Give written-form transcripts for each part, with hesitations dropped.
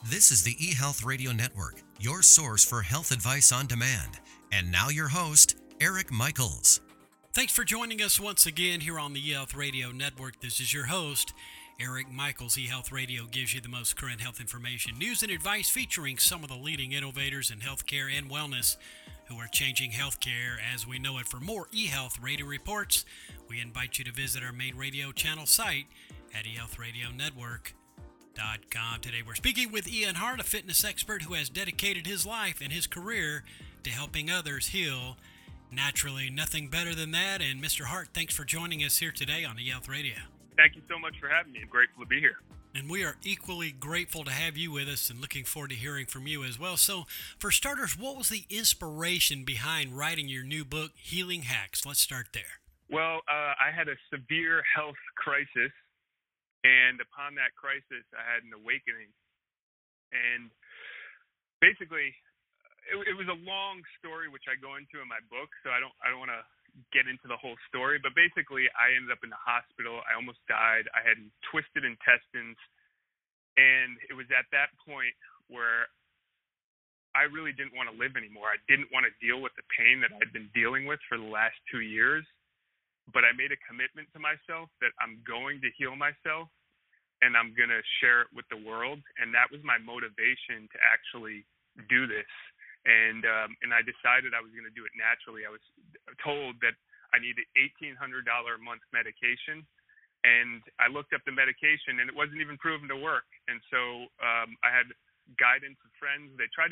This is the eHealth Radio Network, your source for health advice on demand. And now your host, Eric Michaels. Thanks for joining us once again here on the eHealth Radio Network. This is your host, Eric Michaels. eHealth Radio gives you the most current health information, news, and advice featuring some of the leading innovators in healthcare and wellness who are changing healthcare as we know it. For more eHealth Radio reports, we invite you to visit our main radio channel site at eHealthRadioNetwork.com. Today we're speaking with Ian Hart, a fitness expert who has dedicated his life and his career to helping others heal naturally. Nothing better than that. And Mr. Hart, thanks for joining us here today on eHealth Radio. Thank you so much for having me. I'm grateful to be here. And we are equally grateful to have you with us and looking forward to hearing from you as well. So for starters, what was the inspiration behind writing your new book, Healing Hacks? Let's start there. Well, I had a severe health crisis. And upon that crisis, I had an awakening. And basically, it was a long story, which I go into in my book, so I don't want to get into the whole story. But basically, I ended up in the hospital. I almost died. I had twisted intestines. And it was at that point where I really didn't want to live anymore. I didn't want to deal with the pain that I'd been dealing with for the last 2 years. But I made a commitment to myself that I'm going to heal myself and I'm going to share it with the world. And that was my motivation to actually do this. And I decided I was going to do it naturally. I was told that I needed $1,800 a month medication. And I looked up the medication and it wasn't even proven to work. And so I had guidance of friends. They tried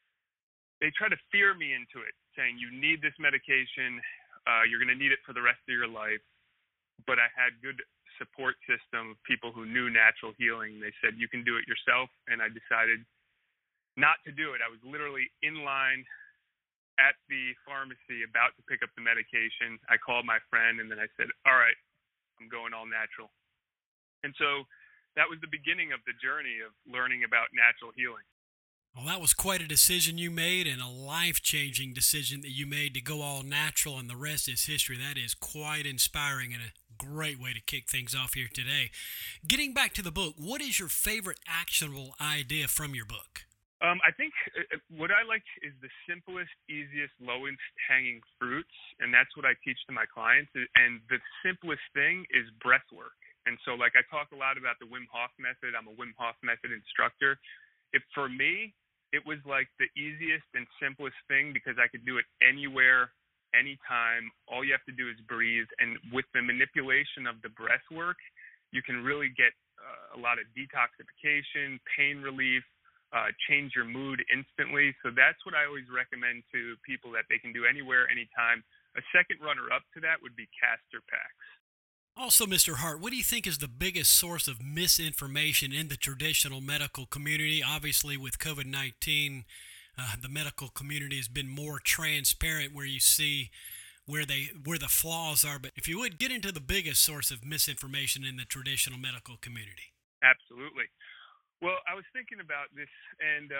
to fear me into it, saying, you need this medication. You're going to need it for the rest of your life. But I had good support system of people who knew natural healing. They said, you can do it yourself. And I decided not to do it. I was literally in line at the pharmacy about to pick up the medication. I called my friend and then I said, all right, I'm going all natural. And so that was the beginning of the journey of learning about natural healing. Well, that was quite a decision you made and a life-changing decision that you made to go all natural, and the rest is history. That is quite inspiring and a great way to kick things off here today. Getting back to the book, what is your favorite actionable idea from your book? I think what I like is the simplest, easiest, lowest hanging fruits, and that's what I teach to my clients. And the simplest thing is breath work. And so, like, I talk a lot about the Wim Hof method. I'm a Wim Hof method instructor. For me, it was like the easiest and simplest thing because I could do it anywhere, anytime. All you have to do is breathe. And with the manipulation of the breath work, you can really get a lot of detoxification, pain relief, change your mood instantly. So that's what I always recommend to people, that they can do anywhere, anytime. A second runner-up to that would be castor packs. Also, Mr. Hart, what do you think is the biggest source of misinformation in the traditional medical community? Obviously, with COVID-19, the medical community has been more transparent, where you see where the flaws are. But if you would, get into the biggest source of misinformation in the traditional medical community. Absolutely. Well, I was thinking about this, and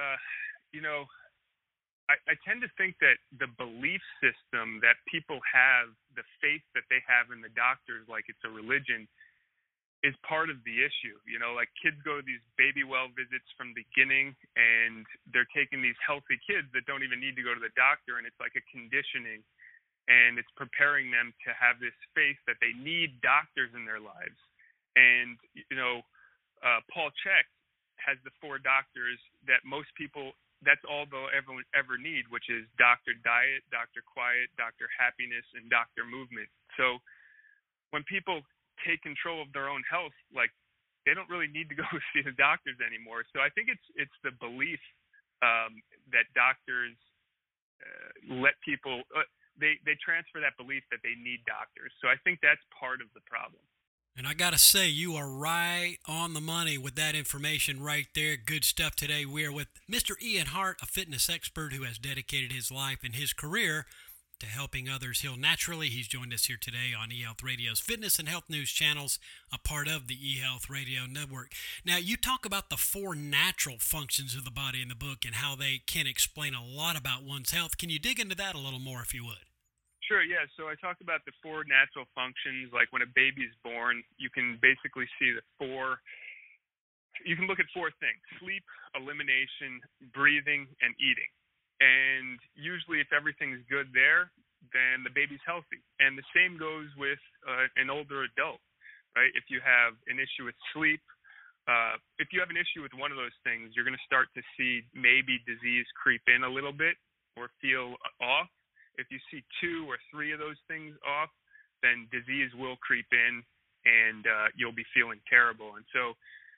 I tend to think that the belief system that people have, the faith that they have in the doctors, like it's a religion, is part of the issue. Like kids go to these baby well visits from the beginning, and they're taking these healthy kids that don't even need to go to the doctor, and it's like a conditioning, and it's preparing them to have this faith that they need doctors in their lives. And, Paul Chek has the 4 doctors that most people, that's all they'll ever need, which is Dr. Diet, Dr. Quiet, Dr. Happiness, and Dr. Movement. So when people take control of their own health, like, they don't really need to go see the doctors anymore. So I think it's the belief that doctors let people they transfer that belief that they need doctors. So I think that's part of the problem. And I got to say, you are right on the money with that information right there. Good stuff today. We are with Mr. Ian Hart, a fitness expert who has dedicated his life and his career to helping others heal naturally. He's joined us here today on eHealth Radio's fitness and health news channels, a part of the eHealth Radio Network. Now, you talk about the 4 natural functions of the body in the book and how they can explain a lot about one's health. Can you dig into that a little more, if you would? Sure, yeah. So I talked about the 4 natural functions. Like when a baby is born, you can basically see the 4 you can look at four things: sleep, elimination, breathing, and eating. And usually if everything's good there, then the baby's healthy. And the same goes with an older adult, right? If you have an issue with sleep, if you have an issue with one of those things, you're going to start to see maybe disease creep in a little bit or feel off. If you see two or three of those things off, then disease will creep in and you'll be feeling terrible. And so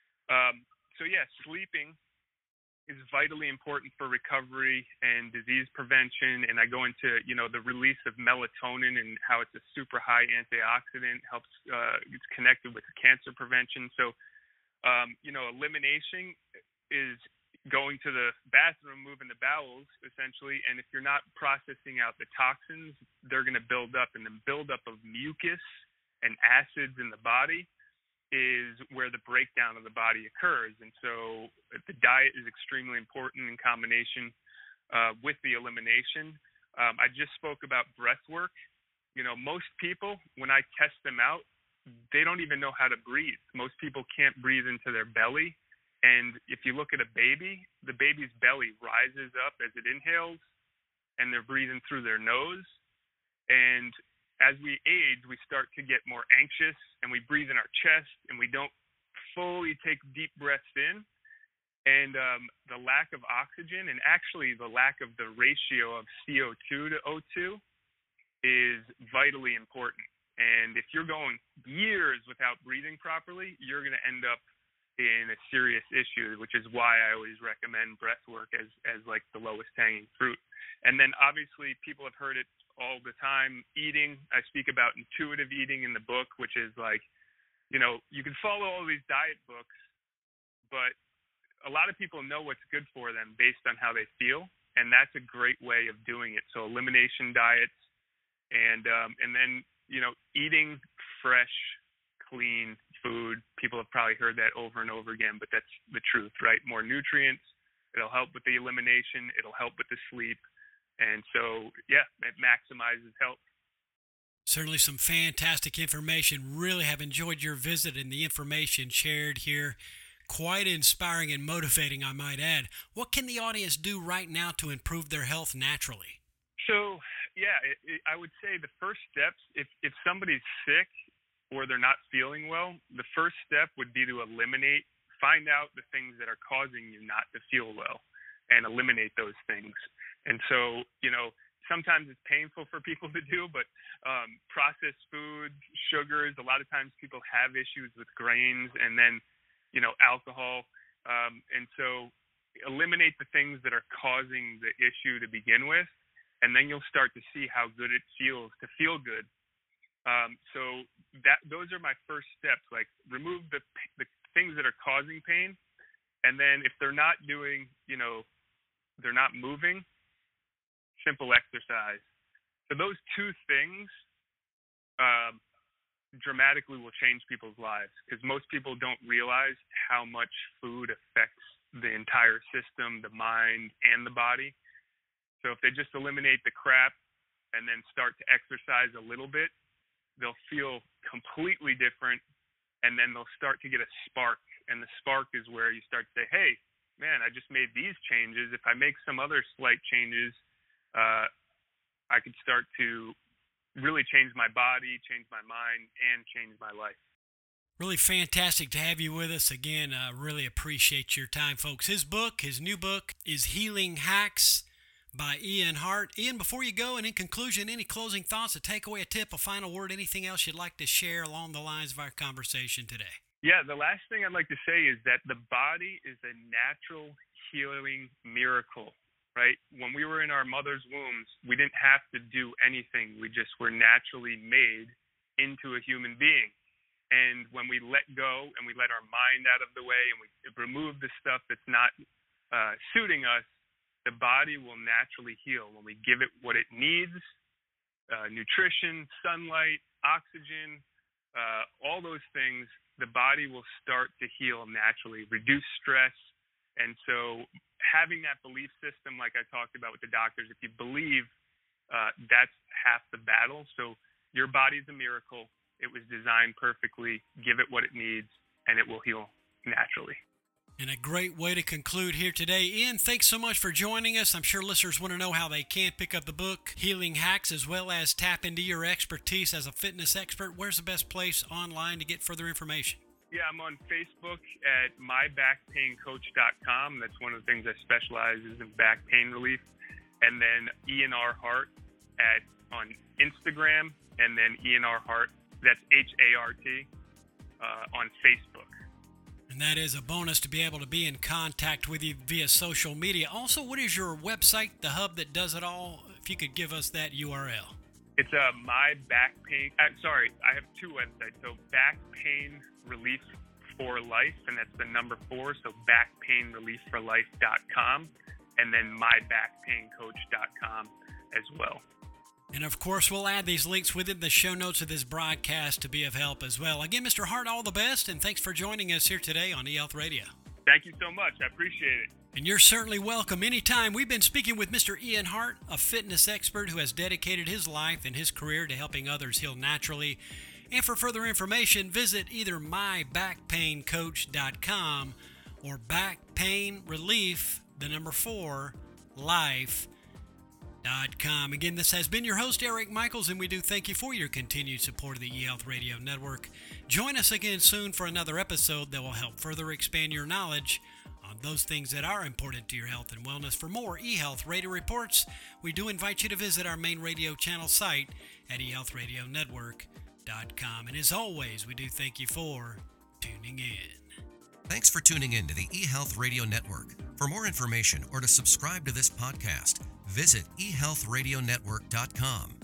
sleeping is vitally important for recovery and disease prevention. And I go into, the release of melatonin and how it's a super high antioxidant, helps, it's connected with cancer prevention. So, elimination is going to the bathroom, moving the bowels, essentially. And if you're not processing out the toxins, they're going to build up. And the buildup of mucus and acids in the body is where the breakdown of the body occurs. And so the diet is extremely important in combination with the elimination. I just spoke about breath work. Most people, when I test them out, they don't even know how to breathe. Most people can't breathe into their belly. And if you look at a baby, the baby's belly rises up as it inhales, and they're breathing through their nose. And as we age, we start to get more anxious, and we breathe in our chest, and we don't fully take deep breaths in. And the lack of oxygen, and actually the lack of the ratio of CO2 to O2, is vitally important. And if you're going years without breathing properly, you're going to end up in a serious issue, which is why I always recommend breath work as like the lowest hanging fruit. And then obviously people have heard it all the time, eating. I speak about intuitive eating in the book, which is like, you can follow all these diet books, but a lot of people know what's good for them based on how they feel. And that's a great way of doing it. So elimination diets, and then, eating fresh, clean food. People have probably heard that over and over again, but that's the truth, right? More nutrients. It'll help with the elimination. It'll help with the sleep. And so, it maximizes health. Certainly some fantastic information. Really have enjoyed your visit and the information shared here. Quite inspiring and motivating, I might add. What can the audience do right now to improve their health naturally? So, I would say the first steps, if somebody's sick or they're not feeling well, the first step would be to find out the things that are causing you not to feel well and eliminate those things. And so, sometimes it's painful for people to do, but processed foods, sugars, a lot of times people have issues with grains, and then, alcohol. And so eliminate the things that are causing the issue to begin with, and then you'll start to see how good it feels to feel good. So those are my first steps, like remove the things that are causing pain. And then if they're not doing, they're not moving, simple exercise. So those two things dramatically will change people's lives, because most people don't realize how much food affects the entire system, the mind and the body. So if they just eliminate the crap and then start to exercise a little bit, they'll feel completely different, and then they'll start to get a spark. And the spark is where you start to say, hey, man, I just made these changes. If I make some other slight changes, I could start to really change my body, change my mind, and change my life. Really fantastic to have you with us again. Really appreciate your time, folks. His new book is Healing Hacks by Ian Hart. Ian, before you go, and in conclusion, any closing thoughts, a takeaway, a tip, a final word, anything else you'd like to share along the lines of our conversation today? Yeah, the last thing I'd like to say is that the body is a natural healing miracle, right? When we were in our mother's wombs, we didn't have to do anything. We just were naturally made into a human being. And when we let go and we let our mind out of the way and we remove the stuff that's not suiting us, the body will naturally heal. When we give it what it needs, nutrition, sunlight, oxygen, all those things, the body will start to heal naturally, reduce stress. And so having that belief system, like I talked about with the doctors, if you believe, that's half the battle. So your body's a miracle. It was designed perfectly. Give it what it needs, and it will heal naturally. And a great way to conclude here today. Ian, thanks so much for joining us. I'm sure listeners want to know how they can pick up the book, Healing Hacks, as well as tap into your expertise as a fitness expert. Where's the best place online to get further information? Yeah, I'm on Facebook at mybackpaincoach.com. That's one of the things I specialize in back pain relief. And then Ian R. Hart on Instagram, and then Ian R. Hart, that's H-A-R-T, on Facebook. And that is a bonus to be able to be in contact with you via social media. Also, what is your website, the hub that does it all? If you could give us that URL. It's My Back Pain. I have two websites. So Back Pain Relief for Life, and that's the number 4. So backpainreliefforlife.com, and then mybackpaincoach.com as well. And of course, we'll add these links within the show notes of this broadcast to be of help as well. Again, Mr. Hart, all the best, and thanks for joining us here today on eHealth Radio. Thank you so much. I appreciate it. And you're certainly welcome anytime. We've been speaking with Mr. Ian Hart, a fitness expert who has dedicated his life and his career to helping others heal naturally. And for further information, visit either mybackpaincoach.com or backpainrelief, the number 4, life.com. Again, this has been your host, Eric Michaels, and we do thank you for your continued support of the eHealth Radio Network. Join us again soon for another episode that will help further expand your knowledge on those things that are important to your health and wellness. For more eHealth Radio reports, we do invite you to visit our main radio channel site at eHealthRadioNetwork.com. And as always, we do thank you for tuning in. Thanks for tuning in to the eHealth Radio Network. For more information or to subscribe to this podcast, visit eHealthRadioNetwork.com.